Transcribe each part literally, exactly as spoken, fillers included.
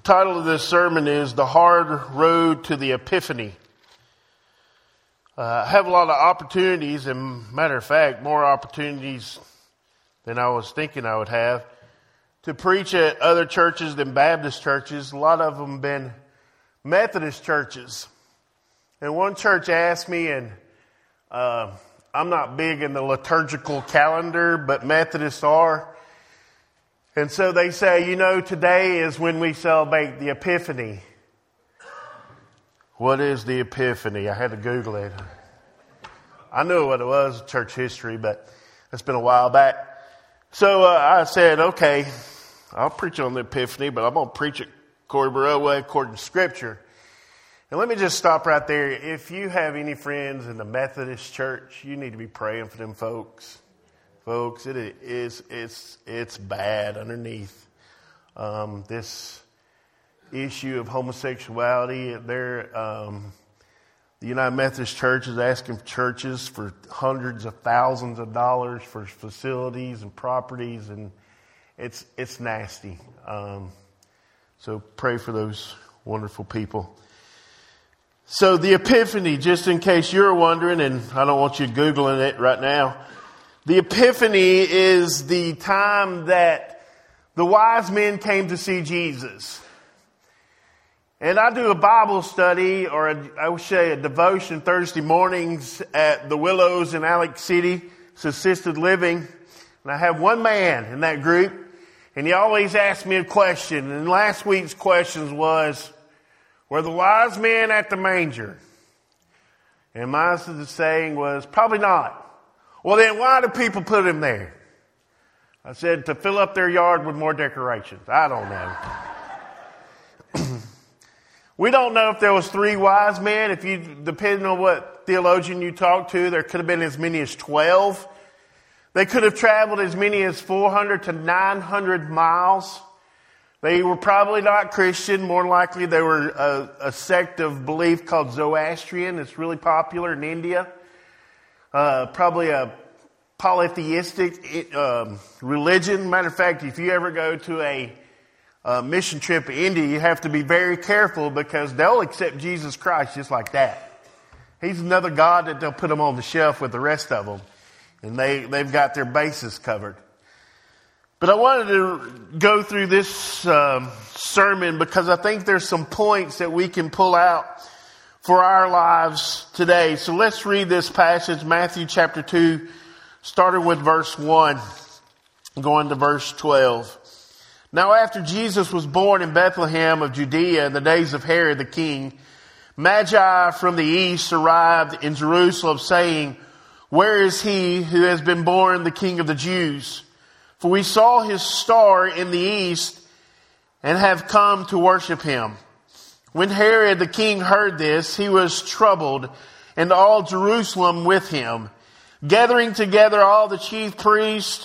title of this sermon is The Hard Road to the Epiphany. Uh, I have a lot of opportunities, and matter of fact, more opportunities than I was thinking I would have, to preach at other churches than Baptist churches. A lot of them been Methodist churches. And one church asked me, and uh, I'm not big in the liturgical calendar, but Methodists are. And so they say, you know, today is when we celebrate the Epiphany. What is the Epiphany? I had to Google it. I knew what it was, church history, but it's been a while back. So uh, I said, okay, I'll preach on the Epiphany, but I'm going to preach it according to Scripture. And let me just stop right there. If you have any friends in the Methodist church, you need to be praying for them folks. Folks, it is, it's, it's bad underneath. Um, this issue of homosexuality, they're, um, the United Methodist Church is asking churches for hundreds of thousands of dollars for facilities and properties, and it's, it's nasty. Um, so pray for those wonderful people. So the Epiphany, just in case you're wondering, and I don't want you Googling it right now, the Epiphany is the time that the wise men came to see Jesus. And I do a Bible study, or a, I would say a devotion Thursday mornings at the Willows in Alex City. It's assisted living. And I have one man in that group, and he always asks me a question. And last week's question was, were the wise men at the manger? And my saying was, probably not. Well, then why do people put him there? I said, to fill up their yard with more decorations. I don't know. We don't know if there was three wise men. If you, depending on what theologian you talk to, there could have been as many as twelve. They could have traveled as many as four hundred to nine hundred miles. They were probably not Christian. More likely they were a, a sect of belief called Zoroastrian. It's really popular in India. Uh, probably a polytheistic um, religion. Matter of fact, if you ever go to a, a mission trip in India, you have to be very careful because they'll accept Jesus Christ just like that. He's another God that they'll put him on the shelf with the rest of them. And they, they've got their bases covered. But I wanted to go through this um, sermon because I think there's some points that we can pull out for our lives today. So let's read this passage, Matthew chapter two, starting with verse one, going to verse twelve. Now after Jesus was born in Bethlehem of Judea in the days of Herod the king, Magi from the east arrived in Jerusalem saying, where is he who has been born the King of the Jews? For we saw his star in the east and have come to worship him. When Herod the king heard this, he was troubled, and all Jerusalem with him. Gathering together all the chief priests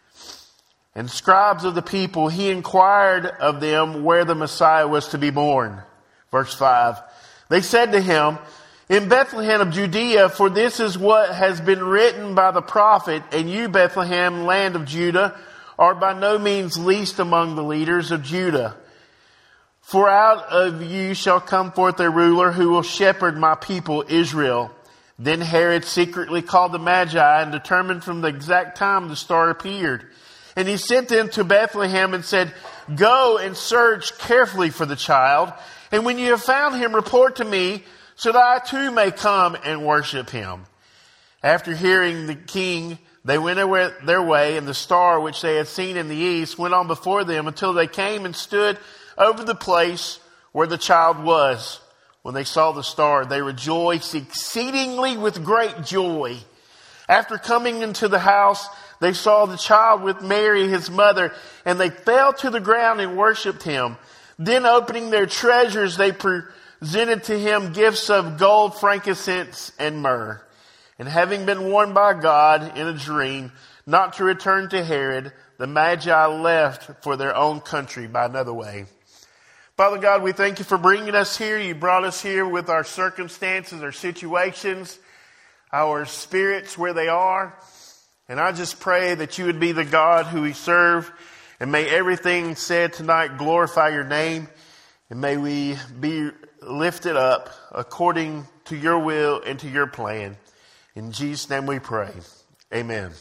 and scribes of the people, he inquired of them where the Messiah was to be born. Verse five. They said to him, in Bethlehem of Judea, for this is what has been written by the prophet, and you, Bethlehem, land of Judah, are by no means least among the leaders of Judah. For out of you shall come forth a ruler who will shepherd my people Israel. Then Herod secretly called the Magi and determined from the exact time the star appeared. And he sent them to Bethlehem and said, go and search carefully for the child. And when you have found him, report to me so that I too may come and worship him. After hearing the king, they went their way, and the star which they had seen in the east went on before them until they came and stood over the place where the child was. When they saw the star, they rejoiced exceedingly with great joy. After coming into the house, they saw the child with Mary, his mother, and they fell to the ground and worshipped him. Then opening their treasures, they presented to him gifts of gold, frankincense, and myrrh. And having been warned by God in a dream not to return to Herod, the Magi left for their own country by another way. Father God, we thank you for bringing us here. You brought us here with our circumstances, our situations, our spirits where they are. And I just pray that you would be the God who we serve. And may everything said tonight glorify your name. And may we be lifted up according to your will and to your plan. In Jesus' name we pray. Amen.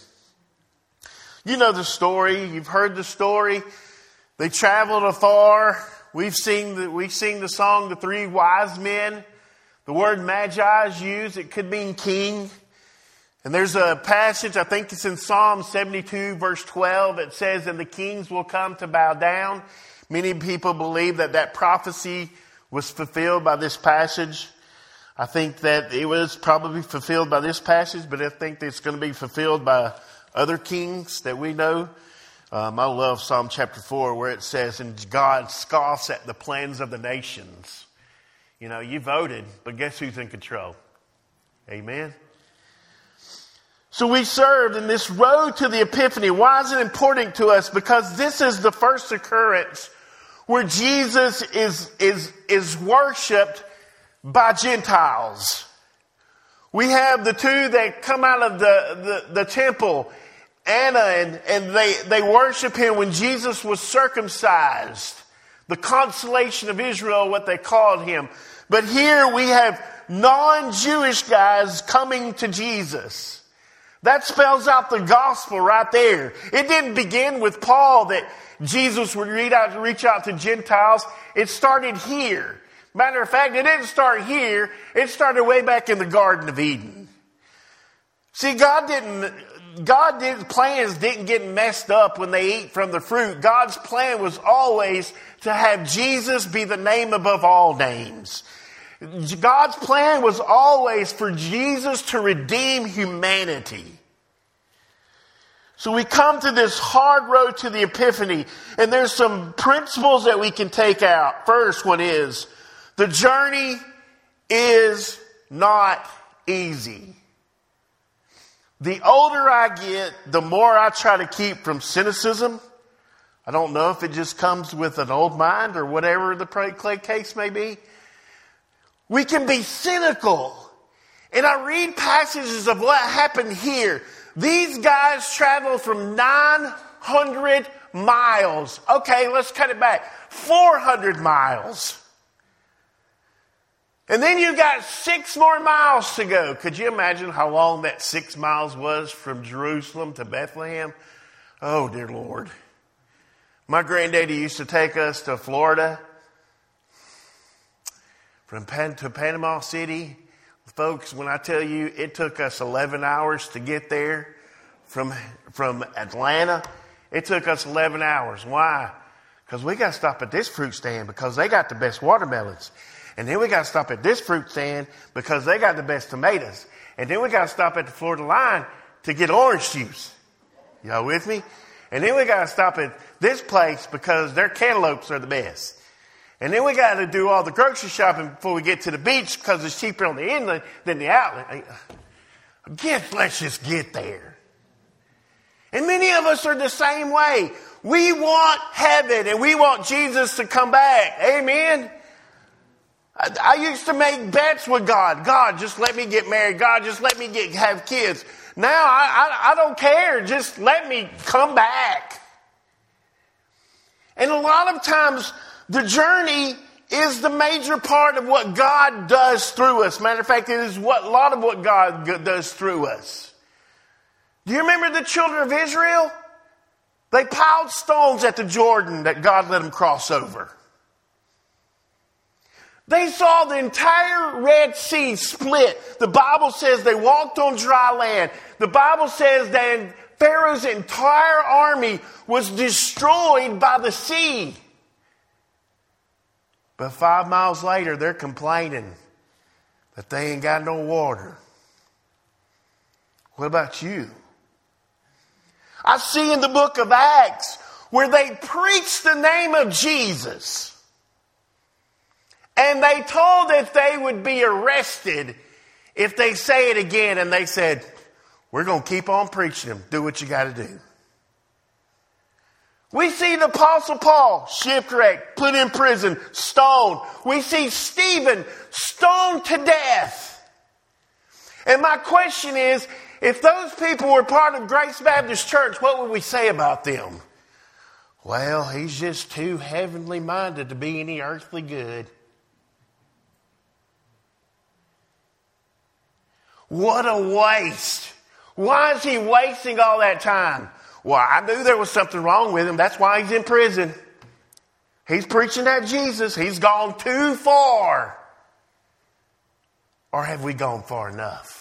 You know the story. You've heard the story. They traveled afar. We've seen the, we sing the song, The Three Wise Men. The word magi is used. It could mean king. And there's a passage, I think it's in Psalm seventy-two, verse twelve. It says, and the kings will come to bow down. Many people believe that that prophecy was fulfilled by this passage. I think that it was probably fulfilled by this passage, but I think that it's going to be fulfilled by other kings that we know. Um, I love Psalm chapter four where it says, and God scoffs at the plans of the nations. You know, you voted, but guess who's in control? Amen. So we served in this road to the Epiphany. Why is it important to us? Because this is the first occurrence where Jesus is, is, is worshiped by Gentiles. We have the two that come out of the, the, the temple, Anna, and, and they, they worship him when Jesus was circumcised. The consolation of Israel, what they called him. But here we have non-Jewish guys coming to Jesus. That spells out the gospel right there. It didn't begin with Paul that Jesus would reach out, reach out to Gentiles. It started here. Matter of fact, it didn't start here. It started way back in the Garden of Eden. See, God didn't, God didn't, plans didn't get messed up when they eat from the fruit. God's plan was always to have Jesus be the name above all names. God's plan was always for Jesus to redeem humanity. So we come to this hard road to the Epiphany, and there's some principles that we can take out. First one is, the journey is not easy. The older I get, the more I try to keep from cynicism. I don't know if it just comes with an old mind or whatever the case may be. We can be cynical. And I read passages of what happened here. These guys traveled from nine hundred miles. Okay, let's cut it back. four hundred miles. And then you got six more miles to go. Could you imagine how long that six miles was from Jerusalem to Bethlehem? Oh, dear Lord. My granddaddy used to take us to Florida. From Pan- to Panama City. Folks, when I tell you it took us eleven hours to get there from, from Atlanta, it took us eleven hours. Why? Because we got to stop at this fruit stand because they got the best watermelons. And then we got to stop at this fruit stand because they got the best tomatoes. And then we got to stop at the Florida line to get orange juice. Y'all with me? And then we got to stop at this place because their cantaloupes are the best. And then we got to do all the grocery shopping before we get to the beach because it's cheaper on the inland than the outlet. Again, let's just get there. And many of us are the same way. We want heaven and we want Jesus to come back. Amen. I, I used to make bets with God. God, just let me get married. God, just let me get have kids. Now I, I, I don't care. Just let me come back. And a lot of times, the journey is the major part of what God does through us. Matter of fact, it is what a lot of what God does through us. Do you remember the children of Israel? They piled stones at the Jordan that God let them cross over. They saw the entire Red Sea split. The Bible says they walked on dry land. The Bible says that Pharaoh's entire army was destroyed by the sea. But five miles later, they're complaining that they ain't got no water. What about you? I see in the book of Acts where they preached the name of Jesus. And they told that they would be arrested if they say it again. And they said, we're going to keep on preaching them. Do what you got to do. We see the Apostle Paul shipwrecked, put in prison, stoned. We see Stephen stoned to death. And my question is, if those people were part of Grace Baptist Church, what would we say about them? Well, he's just too heavenly minded to be any earthly good. What a waste. Why is he wasting all that time? Well, I knew there was something wrong with him. That's why he's in prison. He's preaching at Jesus. He's gone too far. Or have we gone far enough?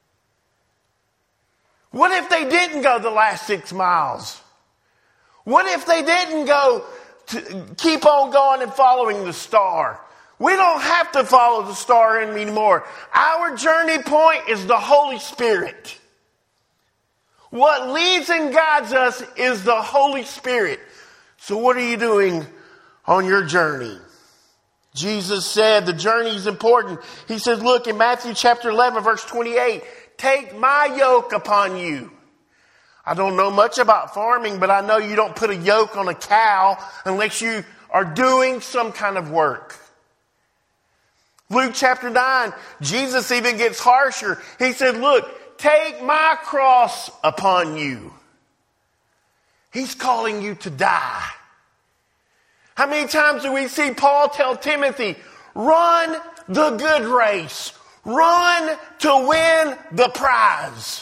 What if they didn't go the last six miles? What if they didn't go to keep on going and following the star? We don't have to follow the star anymore. Our journey point is the Holy Spirit. What leads and guides us is the Holy Spirit. So what are you doing on your journey? Jesus said the journey is important. He says, look, in Matthew chapter eleven, verse twenty-eight, take my yoke upon you. I don't know much about farming, but I know you don't put a yoke on a cow unless you are doing some kind of work. Luke chapter nine, Jesus even gets harsher. He said, look, take my cross upon you. He's calling you to die. How many times do we see Paul tell Timothy, run the good race, run to win the prize?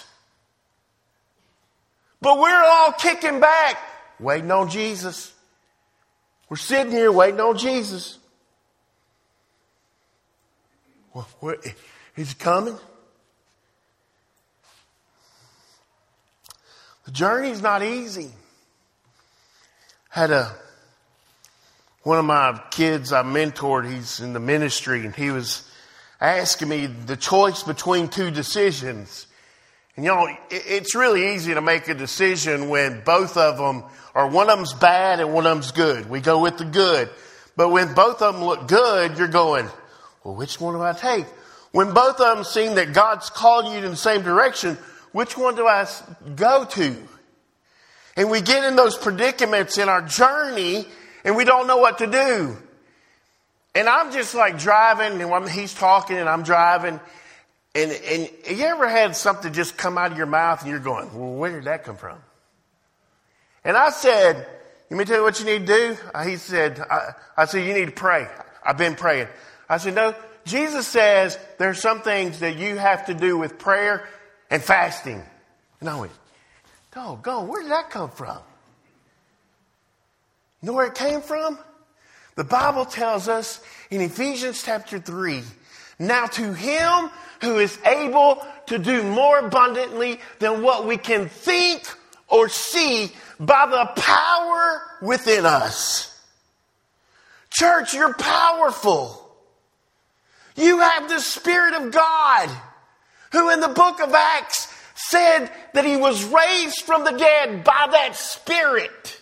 But we're all kicking back, waiting on Jesus. We're sitting here waiting on Jesus. Well, where, is he coming? The journey's not easy. Had a one of my kids I mentored, he's in the ministry, and he was asking me the choice between two decisions. And you know, it's really easy to make a decision when both of them, or one of them's bad and one of them's good. We go with the good. But when both of them look good, you're going, well, which one do I take? When both of them seem that God's calling you in the same direction, which one do I go to? And we get in those predicaments in our journey and we don't know what to do. And I'm just like driving and I'm, he's talking and I'm driving. And, and you ever had something just come out of your mouth and you're going, well, where did that come from? And I said, let me tell you what you need to do. He said, I, I said, you need to pray. I've been praying. I said, no, Jesus says there's some things that you have to do with prayer and fasting. And I went, doggone, where did that come from? You know where it came from? The Bible tells us in Ephesians chapter three, now to him who is able to do more abundantly than what we can think or see by the power within us. Church, you're powerful. You have the Spirit of God, who in the book of Acts said that he was raised from the dead by that Spirit.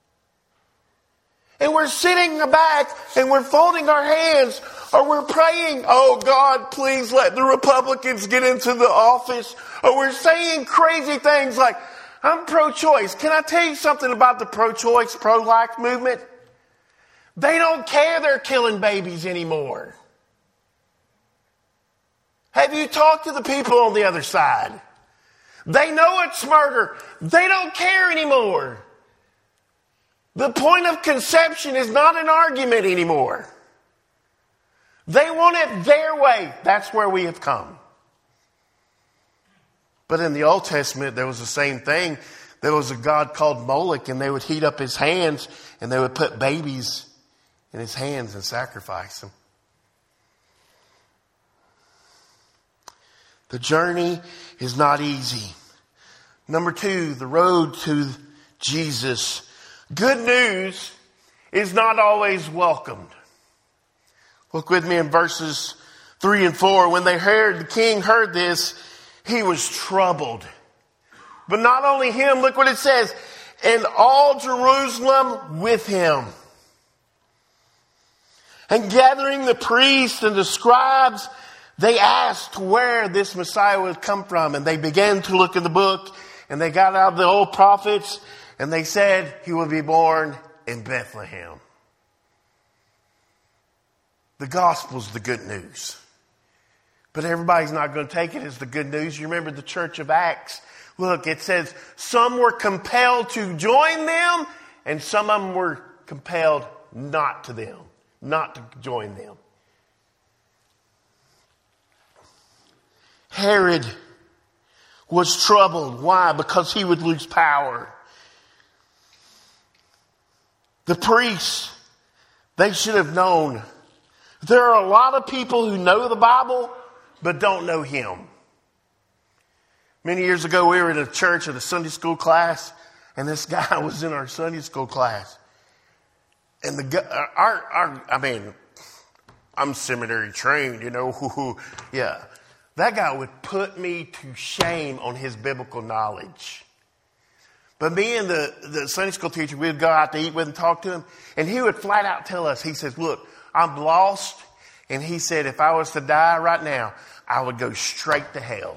And we're sitting back and we're folding our hands or we're praying, oh God, please let the Republicans get into the office. Or we're saying crazy things like, I'm pro-choice. Can I tell you something about the pro-choice, pro-life movement? They don't care they're killing babies anymore. Have you talked to the people on the other side? They know it's murder. They don't care anymore. The point of conception is not an argument anymore. They want it their way. That's where we have come. But in the Old Testament, there was the same thing. There was a god called Moloch, and they would heat up his hands, and they would put babies in his hands and sacrifice them. The journey is not easy. Number two, the road to Jesus. Good news is not always welcomed. Look with me in verses three and four. When they heard, the king heard this, he was troubled. But not only him, look what it says, and all Jerusalem with him. And gathering the priests and the scribes, they asked where this Messiah would come from. And they began to look in the book, and they got out the old prophets, and they said he would be born in Bethlehem. The gospel's the good news. But everybody's not going to take it as the good news. You remember the church of Acts? Look, it says some were compelled to join them and some of them were compelled not to them, not to join them. Herod was troubled. Why? Because he would lose power. The priests, they should have known. There are a lot of people who know the Bible, but don't know him. Many years ago, we were in a church at a Sunday school class, and this guy was in our Sunday school class. And the guy, our, our, I mean, I'm seminary trained, you know, yeah. That guy would put me to shame on his biblical knowledge. But me and the, the Sunday school teacher, we'd go out to eat with him, talk to him, and he would flat out tell us, he says, look, I'm lost, and he said, if I was to die right now, I would go straight to hell.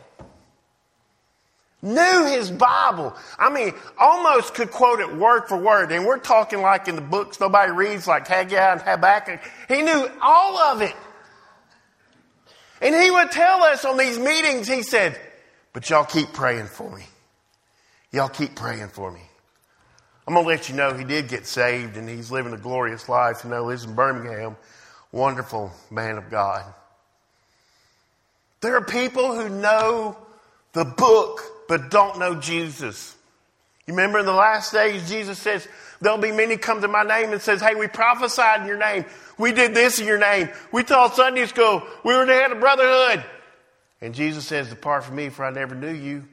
Knew his Bible. I mean, almost could quote it word for word. And we're talking like in the books nobody reads, like Haggai and Habakkuk. He knew all of it. And he would tell us on these meetings, he said, but y'all keep praying for me. Y'all keep praying for me. I'm going to let you know he did get saved and he's living a glorious life. You know, lives in Birmingham. Wonderful man of God. There are people who know the book but don't know Jesus. You remember in the last days, Jesus says, there'll be many come to my name and says, hey, we prophesied in your name. We did this in your name. We taught Sunday school. We were the head of brotherhood. And Jesus says, depart from me, for I never knew you.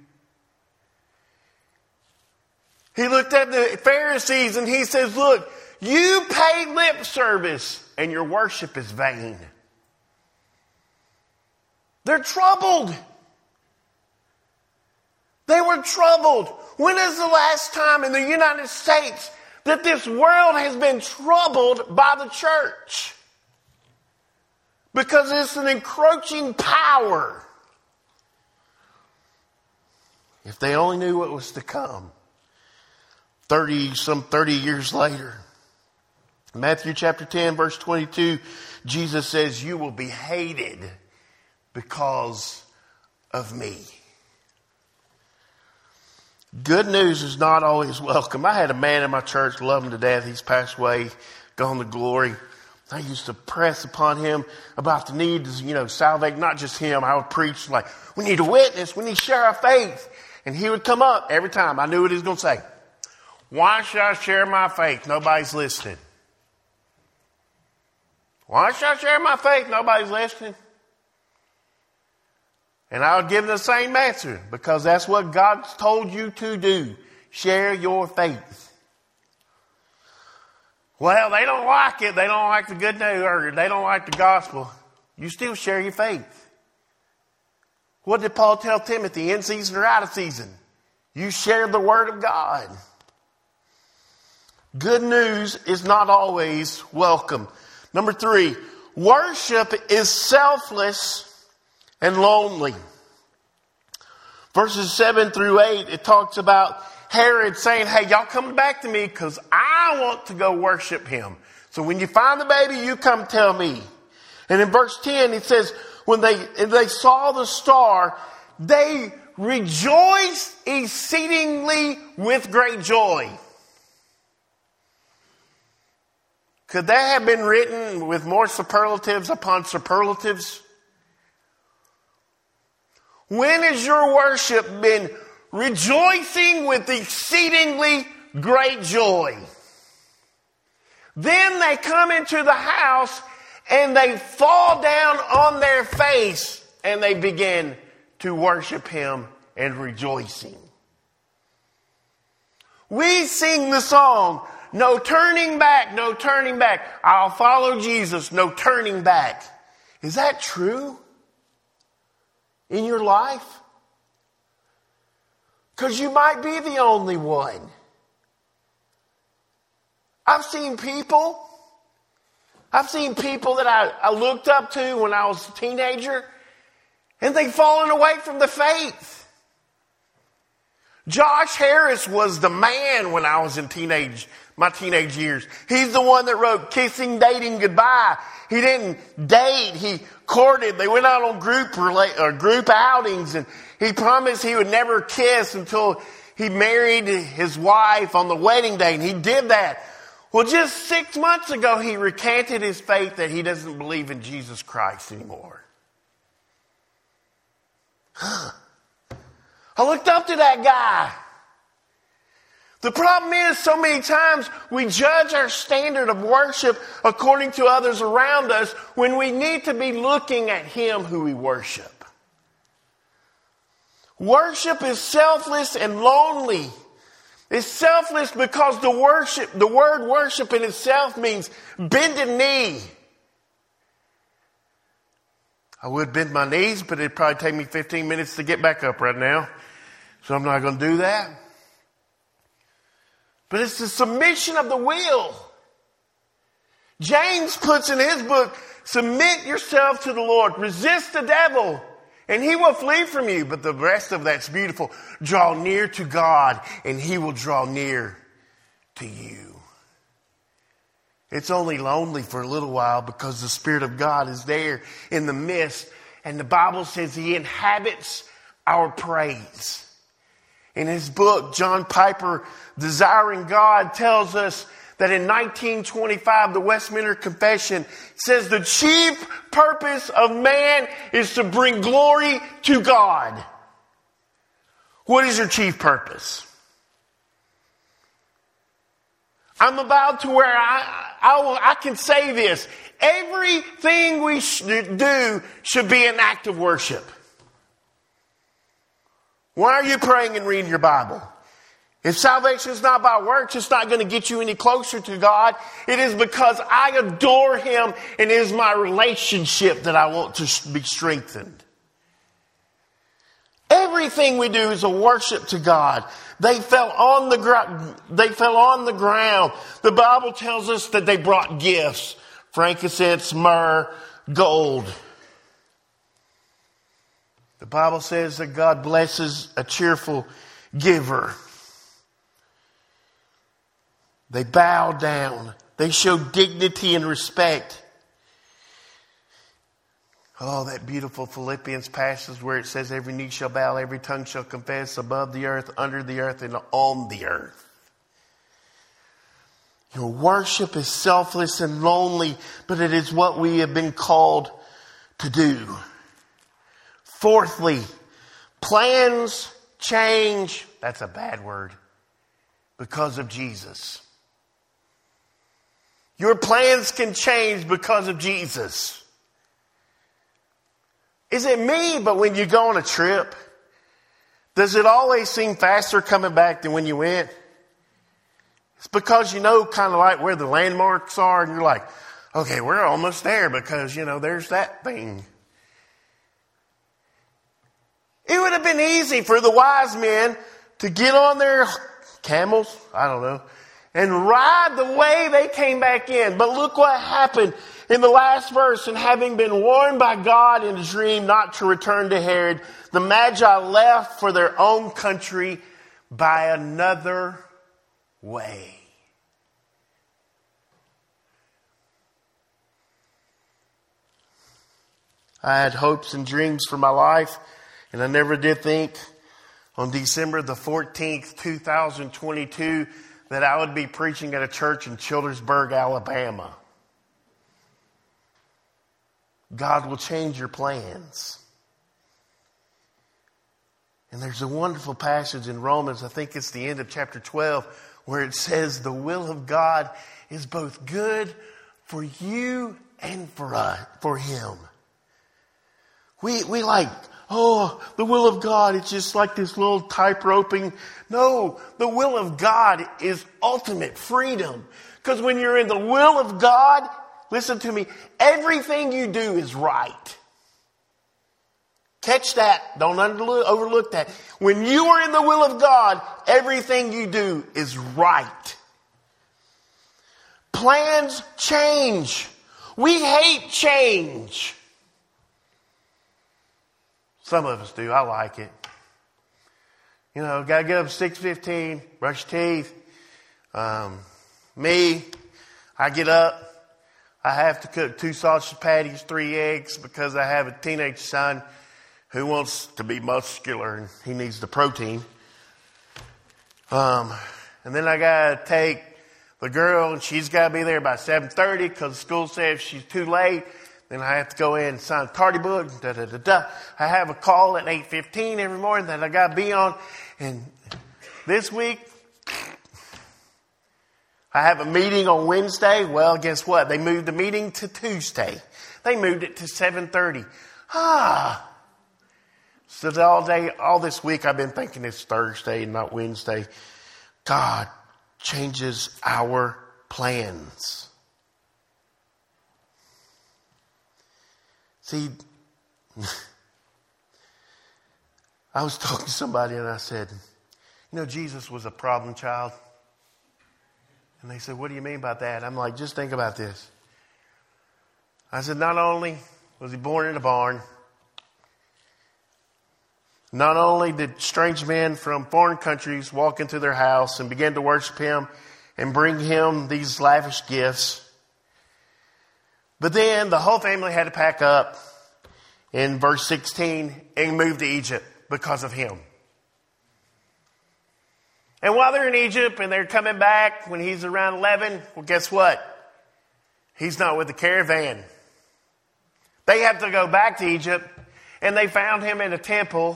He looked at the Pharisees and he says, look, you pay lip service and your worship is vain. They're troubled. They were troubled. When is the last time in the United States that this world has been troubled by the church? Because it's an encroaching power. If they only knew what was to come. Thirty, some thirty years later. Matthew chapter ten, verse twenty-two, Jesus says, you will be hated because of me. Good news is not always welcome. I had a man in my church, love him to death. He's passed away, gone to glory. I used to press upon him about the need to, you know, salvate not just him. I would preach like, we need to witness. We need to share our faith. And he would come up every time. I knew what he was going to say. Why should I share my faith? Nobody's listening. Why should I share my faith? Nobody's listening. And I would give them the same answer, because that's what God's told you to do. Share your faith. Well, they don't like it. They don't like the good news, or they don't like the gospel. You still share your faith. What did Paul tell Timothy? In season or out of season? You share the word of God. Good news is not always welcome. Number three, worship is selfless and lonely. Verses seven through eight, it talks about Herod saying, hey, y'all come back to me because I want to go worship him. So when you find the baby, you come tell me. And in verse ten, it says, when they, they saw the star, they rejoiced exceedingly with great joy. Could that have been written with more superlatives upon superlatives? When has your worship been rejoicing with exceedingly great joy? Then they come into the house and they fall down on their face and they begin to worship him and rejoicing. We sing the song, no turning back, no turning back. I'll follow Jesus, no turning back. Is that true in your life? Because you might be the only one. I've seen people, I've seen people that I, I looked up to when I was a teenager, and they've fallen away from the faith. Josh Harris was the man when I was in teenage, my teenage years. He's the one that wrote Kissing, Dating, Goodbye. He didn't date, he courted. They went out on group rela- or group outings, and he promised he would never kiss until he married his wife on the wedding day, and he did that. Well, just six months ago, he recanted his faith that he doesn't believe in Jesus Christ anymore. Huh. I looked up to that guy. The problem is, so many times we judge our standard of worship according to others around us when we need to be looking at Him who we worship. Worship is selfless and lonely. It's selfless because the worship, the word worship in itself means bend a knee. I would bend my knees, but it'd probably take me fifteen minutes to get back up right now. So I'm not going to do that. But it's the submission of the will. James puts in his book, submit yourself to the Lord. Resist the devil, and he will flee from you. But the rest of that's beautiful. Draw near to God, and He will draw near to you. It's only lonely for a little while because the Spirit of God is there in the midst. And the Bible says He inhabits our praise. In his book, John Piper, Desiring God, tells us that in nineteen twenty-five, the Westminster Confession says the chief purpose of man is to bring glory to God. What is your chief purpose? I'm about to where I, I, will, I can say this. Everything we should do should be an act of worship. Why are you praying and reading your Bible? If salvation is not by works, it's not going to get you any closer to God. It is because I adore Him, and it is my relationship that I want to be strengthened. Everything we do is a worship to God. They fell on the ground. They fell on the ground. The Bible tells us that they brought gifts: frankincense, myrrh, gold. The Bible says that God blesses a cheerful giver. They bowed down. They showed dignity and respect. Oh, that beautiful Philippians passage where it says every knee shall bow, every tongue shall confess, above the earth, under the earth, and on the earth. Your worship is selfless and lonely, but it is what we have been called to do. Fourthly, plans change. That's a bad word. Because of Jesus. Your plans can change because of Jesus. Is it me, but when you go on a trip, does it always seem faster coming back than when you went? It's because you know kind of like where the landmarks are, and you're like, okay, we're almost there because, you know, there's that thing. It would have been easy for the wise men to get on their camels, I don't know, and ride the way they came back in. But look what happened in the last verse. And having been warned by God in a dream not to return to Herod, the Magi left for their own country by another way. I had hopes and dreams for my life, and I never did think on December the fourteenth, two thousand twenty-two, that I would be preaching at a church in Childersburg, Alabama. God will change your plans. And there's a wonderful passage in Romans, I think it's the end of chapter twelve, where it says the will of God is both good for you and for us, for Him. We, we like, oh, the will of God, it's just like this little type roping. No, the will of God is ultimate freedom. Because when you're in the will of God, listen to me, everything you do is right. Catch that. Don't overlook that. When you are in the will of God, everything you do is right. Plans change. We hate change. Some of us do. I like it. You know, got to get up at six fifteen, brush teeth. Um, me, I get up. I have to cook two sausage patties, three eggs, because I have a teenage son who wants to be muscular and he needs the protein. Um, and then I got to take the girl, and she's got to be there by seven thirty because the school says if she's too late, then I have to go in and sign a tardy book. Da, da, da, da. I have a call at eight fifteen every morning that I got to be on. And this week, I have a meeting on Wednesday. Well, guess what? They moved the meeting to Tuesday. They moved it to seven thirty. Ah. So all day, all this week, I've been thinking it's Thursday, not Wednesday. God changes our plans. See, I was talking to somebody and I said, you know, Jesus was a problem child. And they said, what do you mean by that? I'm like, just think about this. I said, not only was he born in a barn, not only did strange men from foreign countries walk into their house and begin to worship him and bring him these lavish gifts, but then the whole family had to pack up in verse sixteen and move to Egypt because of him. And while they're in Egypt and they're coming back when he's around eleven, well, guess what? He's not with the caravan. They have to go back to Egypt, and they found him in a temple.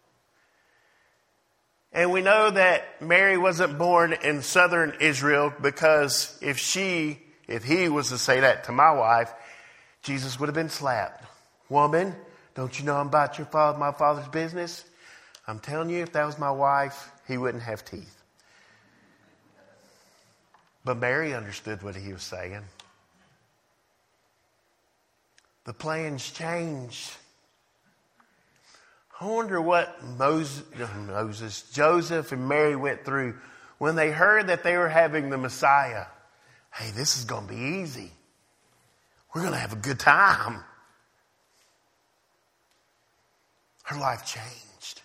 And we know that Mary wasn't born in southern Israel because if she, if he was to say that to my wife, Jesus would have been slapped. Woman, don't you know I'm about your father, my father's business? I'm telling you, if that was my wife, he wouldn't have teeth. But Mary understood what he was saying. The plans changed. I wonder what Moses, Moses, Joseph and Mary went through when they heard that they were having the Messiah. Hey, this is going to be easy. We're going to have a good time. Her life changed.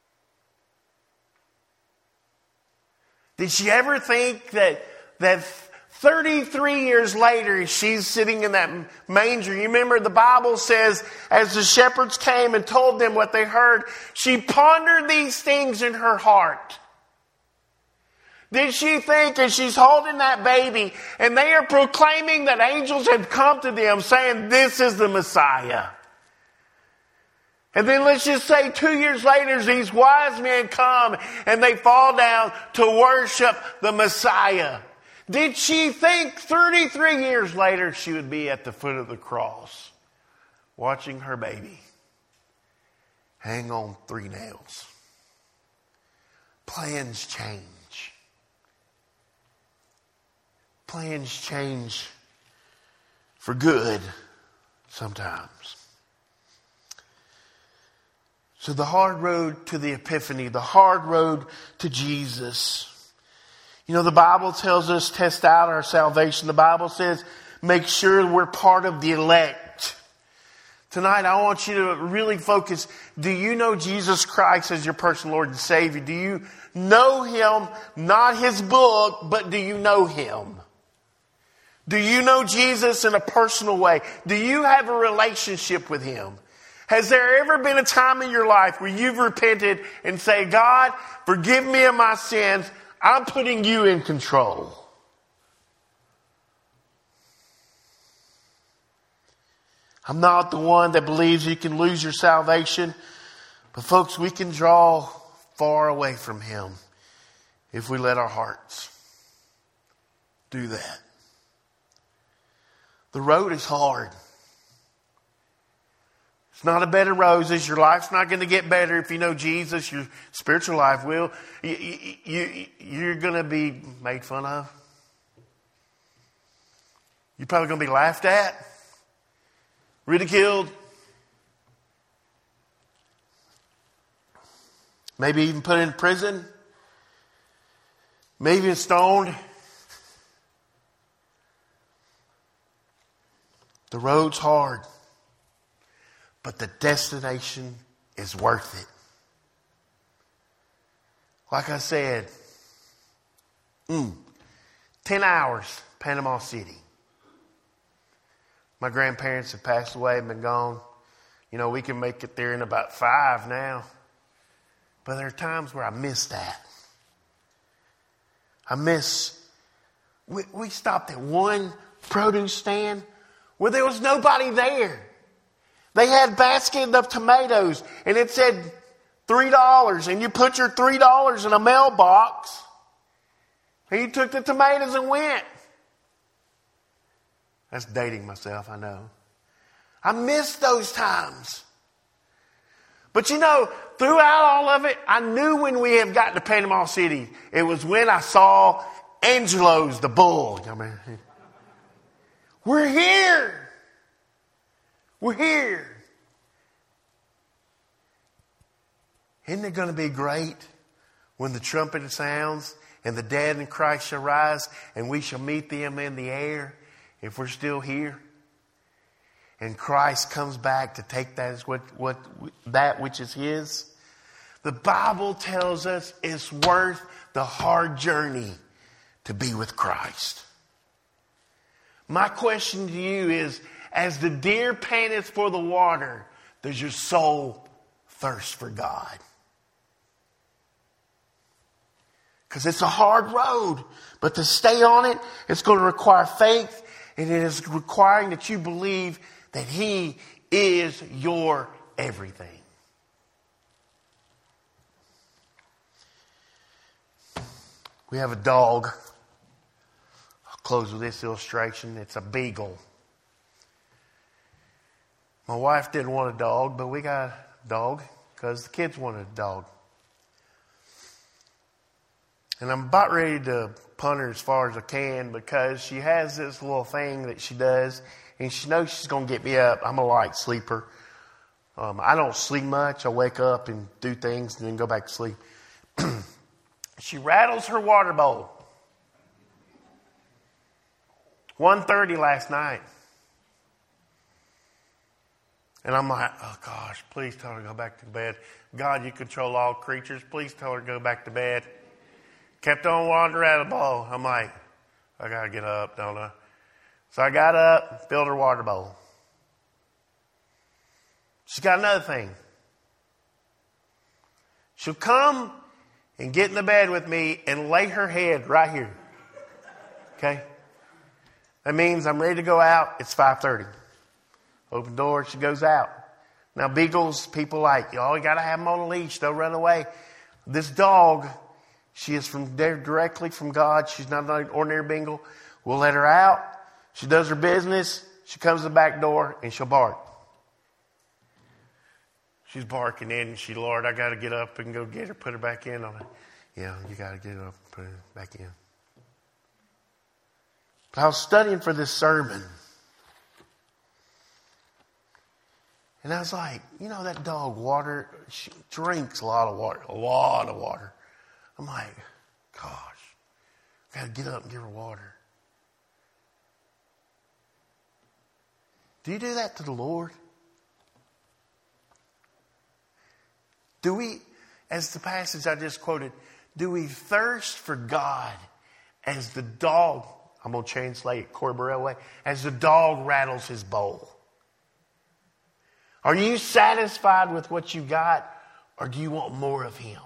Did she ever think that that thirty-three years later she's sitting in that manger? You remember the Bible says, as the shepherds came and told them what they heard, she pondered these things in her heart. Did she think as she's holding that baby and they are proclaiming that angels had come to them saying, this is the Messiah? And then let's just say two years later, these wise men come and they fall down to worship the Messiah. Did she think thirty-three years later she would be at the foot of the cross watching her baby hang on three nails? Plans change. Plans change for good sometimes. So the hard road to the Epiphany, the hard road to Jesus. You know, the Bible tells us, test out our salvation. The Bible says, make sure we're part of the elect. Tonight, I want you to really focus. Do you know Jesus Christ as your personal Lord and Savior? Do you know him, not his book, but do you know him? Do you know Jesus in a personal way? Do you have a relationship with him? Has there ever been a time in your life where you've repented and say, God, forgive me of my sins. I'm putting you in control. I'm not the one that believes you can lose your salvation. But folks, we can draw far away from him if we let our hearts do that. The road is hard. It's not a bed of roses. Your life's not going to get better if you know Jesus. Your spiritual life will. You, you, you, you're going to be made fun of. You're probably going to be laughed at, ridiculed, maybe even put in prison, maybe even stoned. The road's hard. But the destination is worth it. Like I said, mm, ten hours, Panama City. My grandparents have passed away and been gone. You know, we can make it there in about five now. But there are times where I miss that. I miss, we, we stopped at one produce stand where there was nobody there. They had a basket of tomatoes and it said three dollars, and you put your three dollars in a mailbox and you took the tomatoes and went. That's dating myself, I know. I miss those times. But you know, throughout all of it, I knew when we had gotten to Panama City, it was when I saw Angelo's the bull. I mean, we're here. We're here. Isn't it going to be great when the trumpet sounds and the dead in Christ shall rise and we shall meet them in the air if we're still here? And Christ comes back to take that as what, what that which is His. The Bible tells us it's worth the hard journey to be with Christ. My question to you is, as the deer panteth for the water, does your soul thirst for God? Because it's a hard road, but to stay on it, it's going to require faith, and it is requiring that you believe that He is your everything. We have a dog. I'll close with this illustration. It's a beagle. My wife didn't want a dog, but we got a dog because the kids wanted a dog. And I'm about ready to punt her as far as I can because she has this little thing that she does. And she knows she's going to get me up. I'm a light sleeper. Um, I don't sleep much. I wake up and do things and then go back to sleep. She rattles her water bowl. one thirty last night. And I'm like, oh gosh, please tell her to go back to bed. God, you control all creatures. Please tell her to go back to bed. Kept on wandering out of the bowl. I'm like, I got to get up, don't I? So I got up, filled her water bowl. She's got another thing. She'll come and get in the bed with me and lay her head right here. Okay? That means I'm ready to go out. It's five thirty. Open door, she goes out. Now beagles, people like, oh, you got to have them on a leash. They'll run away. This dog, she is from directly from God. She's not an ordinary beagle. We'll let her out. She does her business. She comes to the back door and she'll bark. She's barking in. And she, Lord, I got to get up and go get her, put her back in on it. Yeah, you got to get her up and put her back in. But I was studying for this sermon. And I was like, you know, that dog, water, she drinks a lot of water, a lot of water. I'm like, gosh, I got to get up and give her water. Do you do that to the Lord? Do we, as the passage I just quoted, do we thirst for God as the dog, I'm going to translate it Corey Burrell way, as the dog rattles his bowl? Are you satisfied with what you got, or do you want more of Him?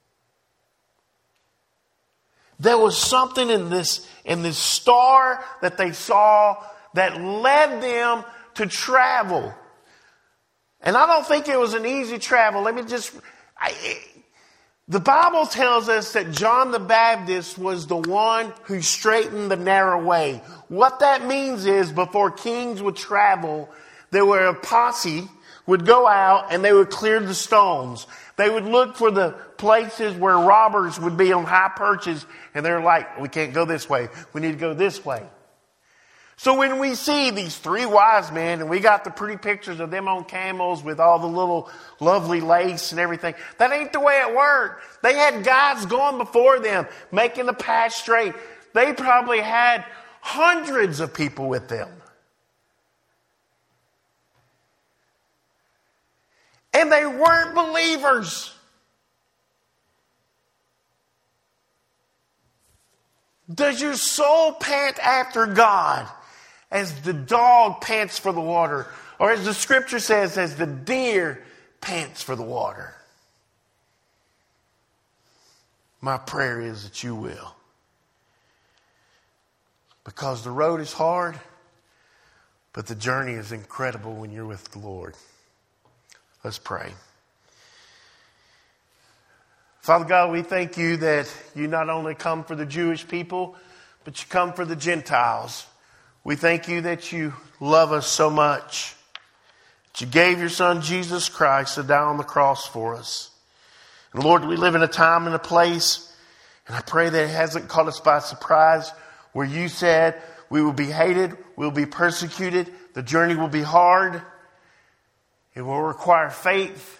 There was something in this, in this star that they saw that led them to travel. And I don't think it was an easy travel. Let me just... I, the Bible tells us that John the Baptist was the one who straightened the narrow way. What that means is before kings would travel, there were a posse would go out and they would clear the stones. They would look for the places where robbers would be on high perches, and they're like, we can't go this way. We need to go this way. So when we see these three wise men, and we got the pretty pictures of them on camels with all the little lovely lace and everything, that ain't the way it worked. They had guides going before them, making the path straight. They probably had hundreds of people with them. And they weren't believers. Does your soul pant after God as the dog pants for the water? Or as the scripture says, as the deer pants for the water? My prayer is that you will. because the road is hard, but the journey is incredible when you're with the Lord. Let's pray. Father God, we thank you that you not only come for the Jewish people, but you come for the Gentiles. We thank you that you love us so much, that you gave your Son Jesus Christ to die on the cross for us. And Lord, we live in a time and a place, and I pray that it hasn't caught us by surprise, where you said we will be hated, we'll be persecuted, the journey will be hard, it will require faith,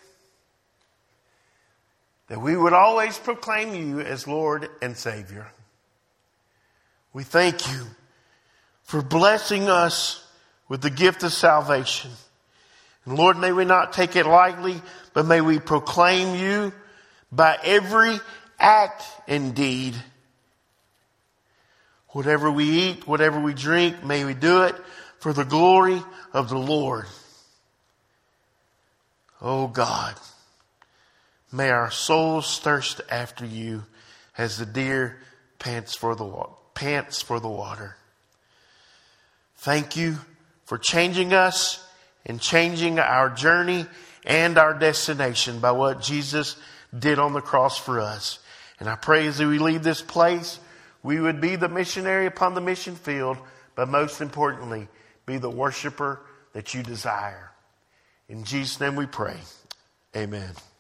that we would always proclaim you as Lord and Savior. We thank you for blessing us with the gift of salvation. And Lord, may we not take it lightly, but may we proclaim you by every act and deed. Whatever we eat, whatever we drink, may we do it for the glory of the Lord. Oh God, may our souls thirst after you as the deer pants for the water. Pants for the water. Thank you for changing us and changing our journey and our destination by what Jesus did on the cross for us. And I pray as we leave this place, we would be the missionary upon the mission field, but most importantly, be the worshiper that you desire. In Jesus' name we pray. Amen.